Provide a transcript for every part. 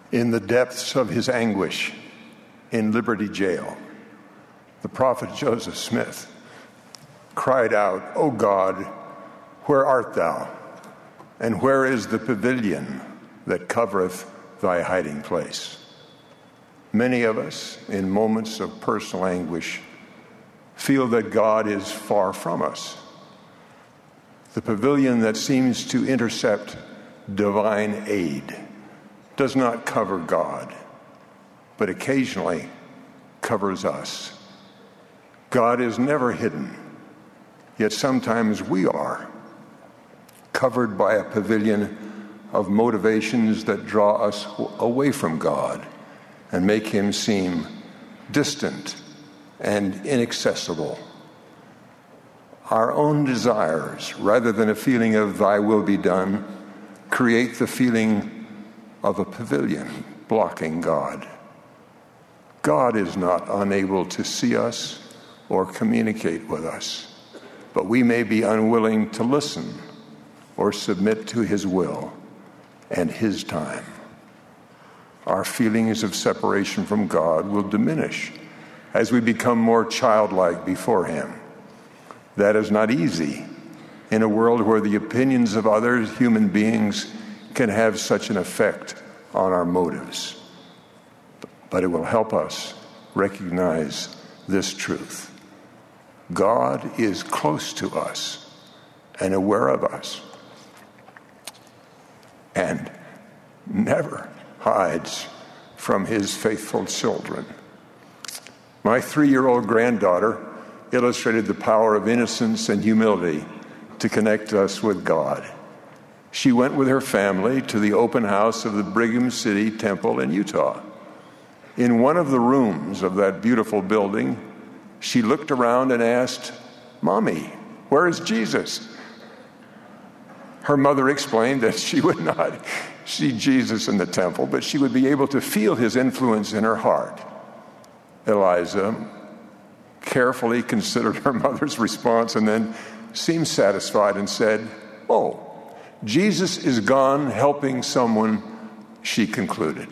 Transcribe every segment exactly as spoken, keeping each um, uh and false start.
In the depths of his anguish in Liberty Jail, the prophet Joseph Smith cried out, "O God, where art thou? And where is the pavilion that covereth thy hiding place?" Many of us, in moments of personal anguish, feel that God is far from us. The pavilion that seems to intercept divine aid does not cover God, but occasionally covers us. God is never hidden, yet sometimes we are, covered by a pavilion of motivations that draw us away from God and make him seem distant and inaccessible. Our own desires, rather than a feeling of thy will be done, create the feeling of a pavilion blocking God. God is not unable to see us or communicate with us, but we may be unwilling to listen or submit to his will and his time. Our feelings of separation from God will diminish as we become more childlike before him. That is not easy in a world where the opinions of other human beings can have such an effect on our motives. But it will help us recognize this truth. God is close to us and aware of us, and never hides from his faithful children. My three-year-old granddaughter illustrated the power of innocence and humility to connect us with God. She went with her family to the open house of the Brigham City Temple in Utah. In one of the rooms of that beautiful building, she looked around and asked, "Mommy, where is Jesus?" Her mother explained that she would not see Jesus in the temple, but she would be able to feel his influence in her heart. Eliza carefully considered her mother's response and then seemed satisfied and said, "Oh, Jesus is gone helping someone," she concluded.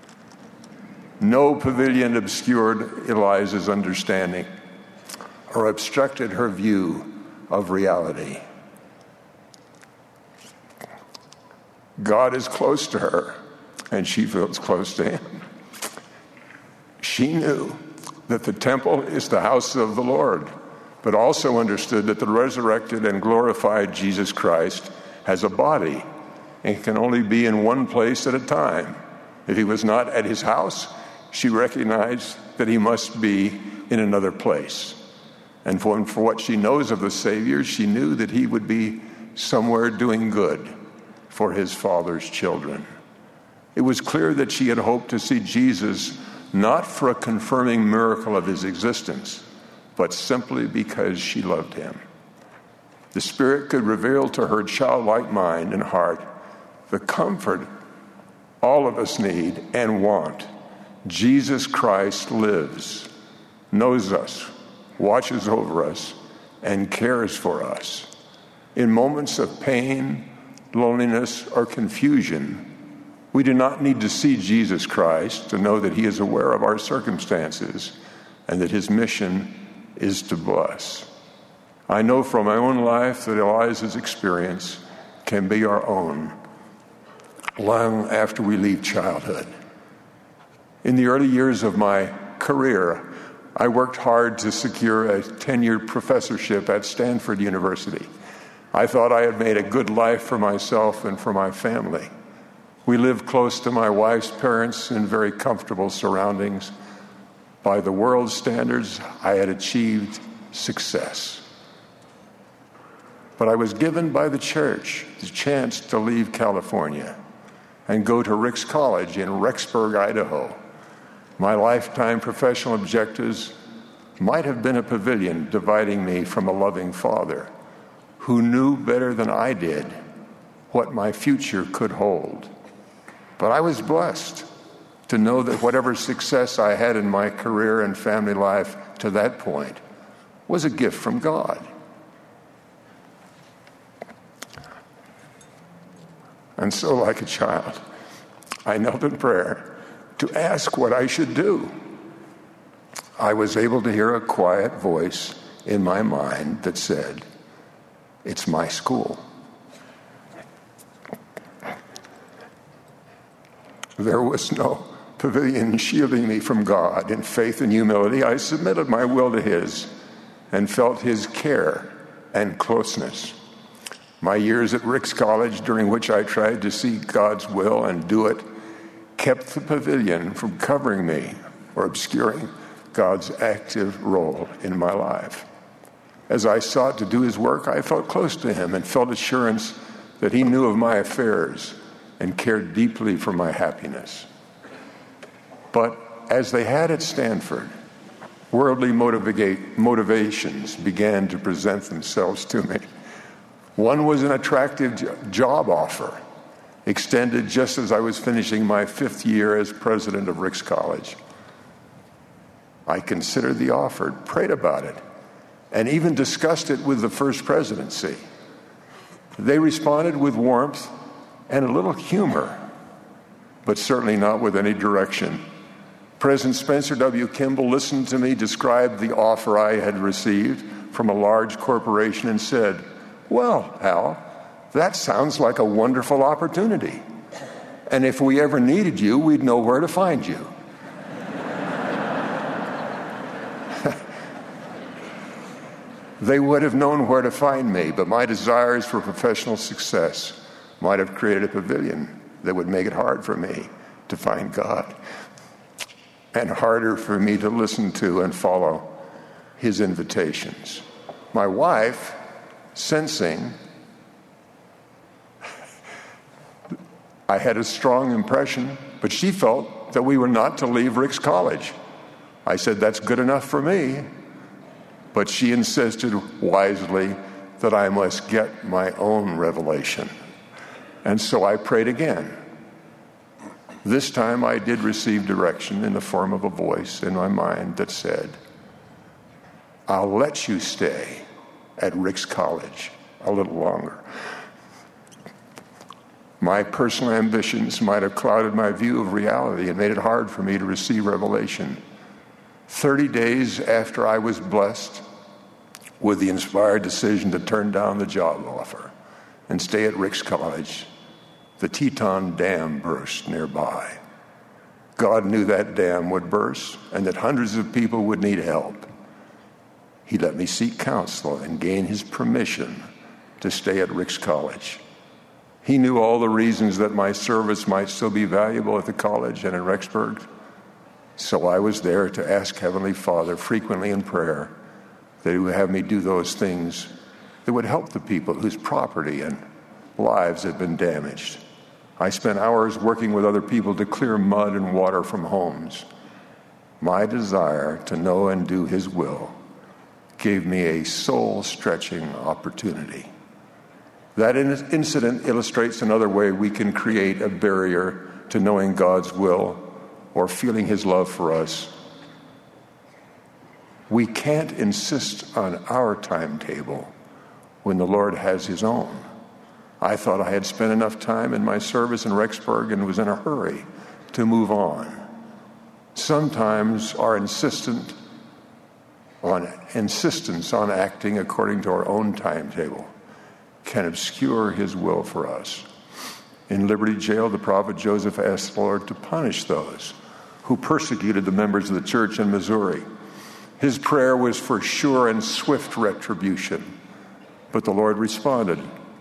No pavilion obscured Eliza's understanding or obstructed her view of reality. God is close to her, and she feels close to him. She knew that the temple is the house of the Lord, but also understood that the resurrected and glorified Jesus Christ has a body and can only be in one place at a time. If he was not at his house, she recognized that he must be in another place. And for, for what she knows of the Savior, she knew that he would be somewhere doing good for his Father's children. It was clear that she had hoped to see Jesus not for a confirming miracle of his existence, but simply because she loved him. The Spirit could reveal to her childlike mind and heart the comfort all of us need and want. Jesus Christ lives, knows us, watches over us, and cares for us. In moments of pain, loneliness, or confusion, we do not need to see Jesus Christ to know that he is aware of our circumstances and that his mission is to bless. I know from my own life that Eliza's experience can be our own long after we leave childhood. In the early years of my career, I worked hard to secure a tenured professorship at Stanford University. I thought I had made a good life for myself and for my family. We lived close to my wife's parents in very comfortable surroundings. By the world's standards, I had achieved success. But I was given by the church the chance to leave California and go to Ricks College in Rexburg, Idaho. My lifetime professional objectives might have been a pavilion dividing me from a loving Father who knew better than I did what my future could hold. But I was blessed to know that whatever success I had in my career and family life to that point was a gift from God. And so, like a child, I knelt in prayer to ask what I should do. I was able to hear a quiet voice in my mind that said, "It's my school." There was no pavilion shielding me from God. In faith and humility, I submitted my will to His and felt His care and closeness. My years at Ricks College, during which I tried to seek God's will and do it, kept the pavilion from covering me or obscuring God's active role in my life. As I sought to do His work, I felt close to Him and felt assurance that He knew of my affairs and cared deeply for my happiness. But as they had at Stanford, worldly motivate, motivations began to present themselves to me. One was an attractive job offer, extended just as I was finishing my fifth year as president of Ricks College. I considered the offer, prayed about it, and even discussed it with the first presidency. They responded with warmth and a little humor, but certainly not with any direction. President Spencer W. Kimball listened to me describe the offer I had received from a large corporation and said, "Well, Hal, that sounds like a wonderful opportunity. And if we ever needed you, we'd know where to find you." They would have known where to find me, but my desires for professional success might have created a pavilion that would make it hard for me to find God and harder for me to listen to and follow His invitations. My wife, sensing I had a strong impression, but she felt that we were not to leave Ricks College. I said, "That's good enough for me." But she insisted wisely that I must get my own revelation. And so I prayed again. This time I did receive direction in the form of a voice in my mind that said, "I'll let you stay at Ricks College a little longer." My personal ambitions might have clouded my view of reality and made it hard for me to receive revelation. Thirty days after I was blessed with the inspired decision to turn down the job offer and stay at Ricks College, the Teton Dam burst nearby. God knew that dam would burst and that hundreds of people would need help. He let me seek counsel and gain His permission to stay at Ricks College. He knew all the reasons that my service might still be valuable at the college and in Rexburg. So I was there to ask Heavenly Father frequently in prayer that He would have me do those things that would help the people whose property and lives had been damaged. I spent hours working with other people to clear mud and water from homes. My desire to know and do His will gave me a soul-stretching opportunity. That incident illustrates another way we can create a barrier to knowing God's will or feeling His love for us. We can't insist on our timetable when the Lord has His own. I thought I had spent enough time in my service in Rexburg and was in a hurry to move on. Sometimes our insistent on insistence on acting according to our own timetable can obscure His will for us. In Liberty Jail, the prophet Joseph asked the Lord to punish those who persecuted the members of the church in Missouri. His prayer was for sure and swift retribution, but the Lord responded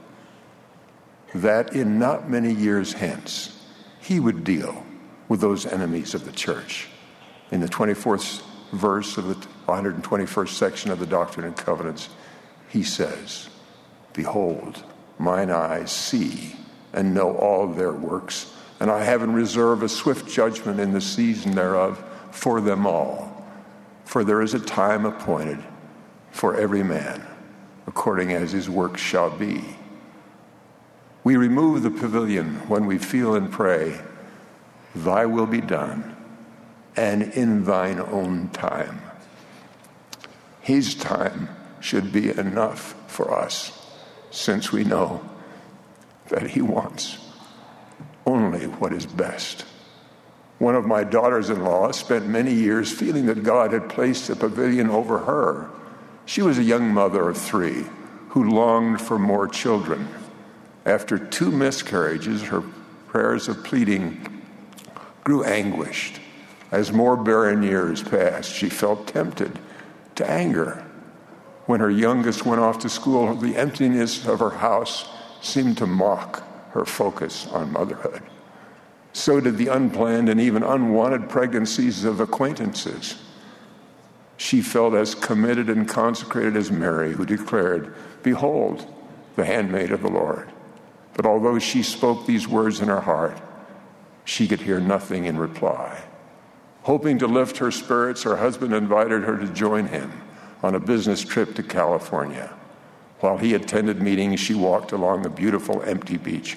that in not many years hence, He would deal with those enemies of the church. In the twenty-fourth verse of the one hundred twenty-first section of the Doctrine and Covenants, He says, "Behold, mine eyes see and know all their works, and I have in reserve a swift judgment in the season thereof for them all. For there is a time appointed for every man, according as his work shall be." We remove the pavilion when we feel and pray, "Thy will be done, and in Thine own time." His time should be enough for us, since we know that He wants only what is best. One of my daughters-in-law spent many years feeling that God had placed a pavilion over her. She was a young mother of three who longed for more children. After two miscarriages, her prayers of pleading grew anguished. As more barren years passed, she felt tempted to anger. When her youngest went off to school, the emptiness of her house seemed to mock her focus on motherhood. So did the unplanned and even unwanted pregnancies of acquaintances. She felt as committed and consecrated as Mary, who declared, "Behold, the handmaid of the Lord." But although she spoke these words in her heart, she could hear nothing in reply. Hoping to lift her spirits, her husband invited her to join him on a business trip to California. While he attended meetings, she walked along the beautiful empty beach,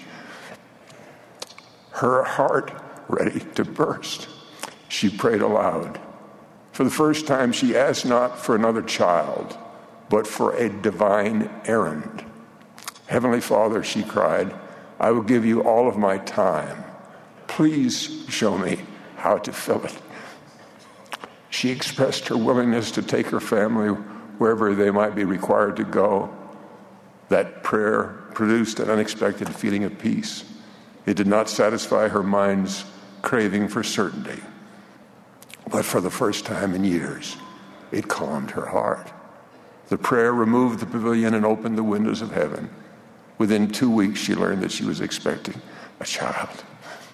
her heart ready to burst. She prayed aloud. For the first time, she asked not for another child, but for a divine errand. "Heavenly Father," she cried, "I will give you all of my time. Please show me how to fill it." She expressed her willingness to take her family wherever they might be required to go. That prayer produced an unexpected feeling of peace. It did not satisfy her mind's craving for certainty, but for the first time in years, it calmed her heart. The prayer removed the pavilion and opened the windows of heaven. Within two weeks, she learned that she was expecting a child.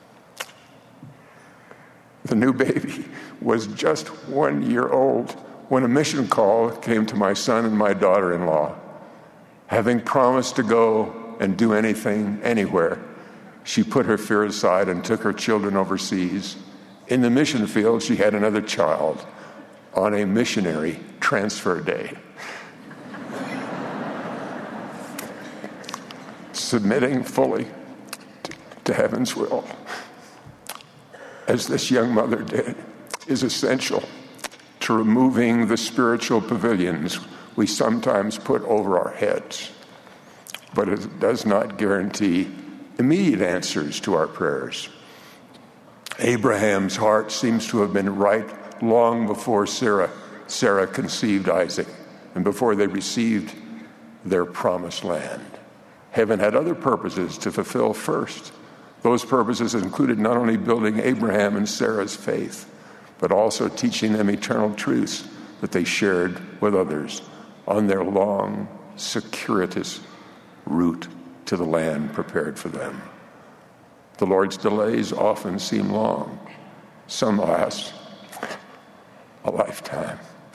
The new baby was just one year old when a mission call came to my son and my daughter-in-law. Having promised to go and do anything, anywhere, she put her fear aside and took her children overseas. In the mission field, she had another child on a missionary transfer day. Submitting fully to heaven's will, as this young mother did, is essential to removing the spiritual pavilions we sometimes put over our heads. But it does not guarantee immediate answers to our prayers. Abraham's heart seems to have been right long before Sarah, Sarah conceived Isaac and before they received their promised land. Heaven had other purposes to fulfill first. Those purposes included not only building Abraham and Sarah's faith, but also teaching them eternal truths that they shared with others on their long, circuitous route to the land prepared for them. The Lord's delays often seem long. Some last a lifetime.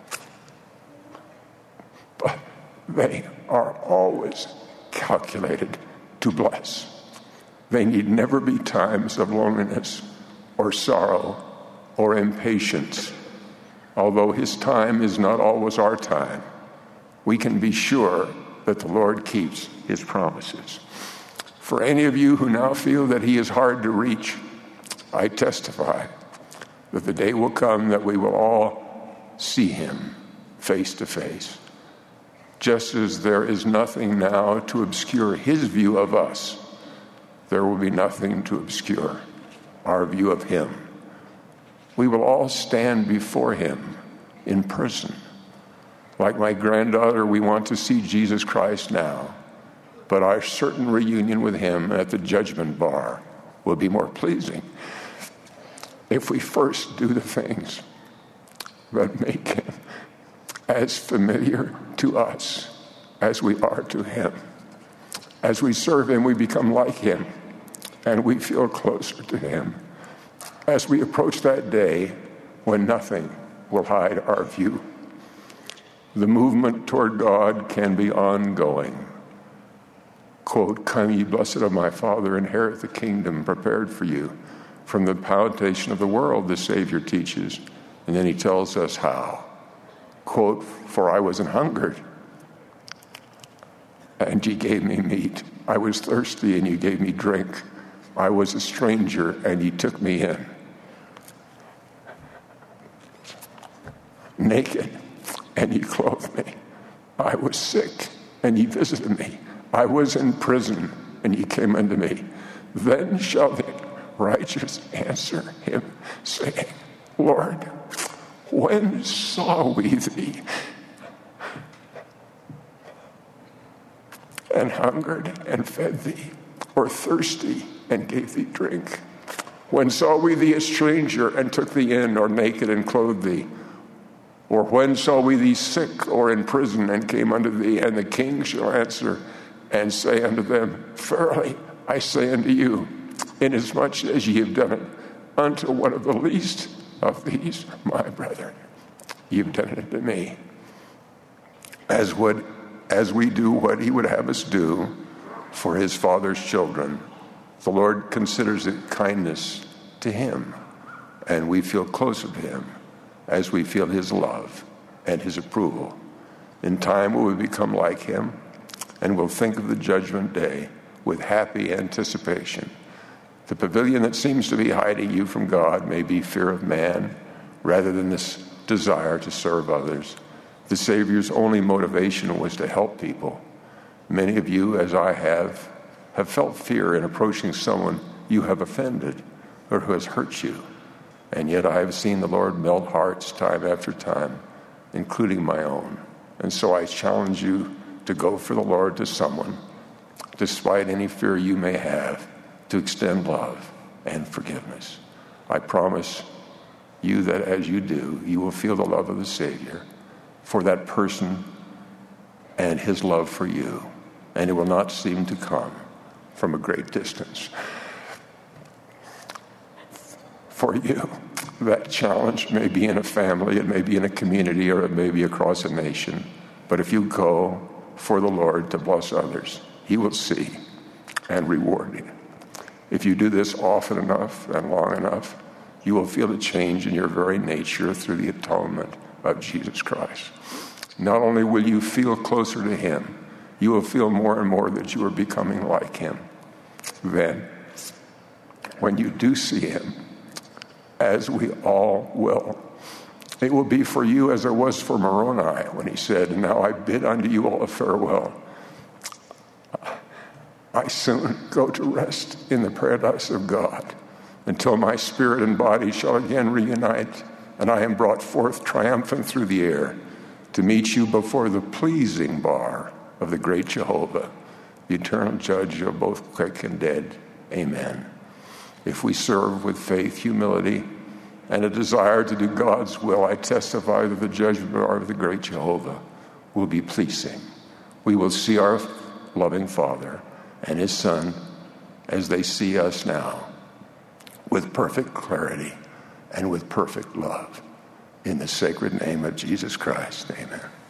But they are always calculated to bless. They need never be times of loneliness or sorrow or impatience. Although his time is not always our time, we can be sure that the Lord keeps his promises. For any of you who now feel that he is hard to reach, I testify that the day will come that we will all see him face to face. Just as there is nothing now to obscure his view of us, there will be nothing to obscure our view of him. We will all stand before him in person. Like my granddaughter, we want to see Jesus Christ now, but our certain reunion with him at the judgment bar will be more pleasing if we first do the things that make him as familiar to us as we are to him. As we serve him, we become like him, and we feel closer to him. As we approach that day when nothing will hide our view, the movement toward God can be ongoing. Quote, "Come ye blessed of my Father, inherit the kingdom prepared for you. From the foundation of the world," the Savior teaches. And then he tells us how. Quote, "For I was an hungered, and ye gave me meat. I was thirsty, and ye gave me drink. I was a stranger, and ye took me in. Naked, and ye clothed me. I was sick, and ye visited me. I was in prison, and ye came unto me. Then shall the righteous answer him, saying, Lord, when saw we thee and hungered and fed thee, or thirsty and gave thee drink? When saw we thee a stranger and took thee in, or naked and clothed thee? Or when saw we thee sick or in prison and came unto thee? And the king shall answer and say unto them, Verily I say unto you, inasmuch as ye have done it unto one of the least of these my brethren, ye have done it unto me. As would as we do what he would have us do for his Father's children, the Lord considers it kindness to him, and we feel closer to him as we feel his love and his approval. In time we will become like him, and we'll think of the judgment day with happy anticipation. The pavilion that seems to be hiding you from God may be fear of man rather than this desire to serve others. The Savior's only motivation was to help people. Many of you, as I have, have felt fear in approaching someone you have offended or who has hurt you. And yet I have seen the Lord melt hearts time after time, including my own. And so I challenge you to go for the Lord to someone, despite any fear you may have, to extend love and forgiveness. I promise you that as you do, you will feel the love of the Savior for that person and his love for you, and it will not seem to come from a great distance. For you, that challenge may be in a family, it may be in a community, or it may be across a nation. But if you go for the Lord to bless others, he will see and reward you. If you do this often enough and long enough, you will feel a change in your very nature through the atonement of Jesus Christ. Not only will you feel closer to him, you will feel more and more that you are becoming like him. Then, when you do see him, as we all will, it will be for you as it was for Moroni when he said, And now I bid unto you all a farewell. I soon go to rest in the paradise of God until my spirit and body shall again reunite, and I am brought forth triumphant through the air to meet you before the pleasing bar of the great Jehovah, the eternal judge of both quick and dead. Amen. If we serve with faith, humility, and a desire to do God's will, I testify that the judgment bar of the great Jehovah will be pleasing. We will see our loving Father and his Son as they see us now, with perfect clarity and with perfect love. In the sacred name of Jesus Christ, amen.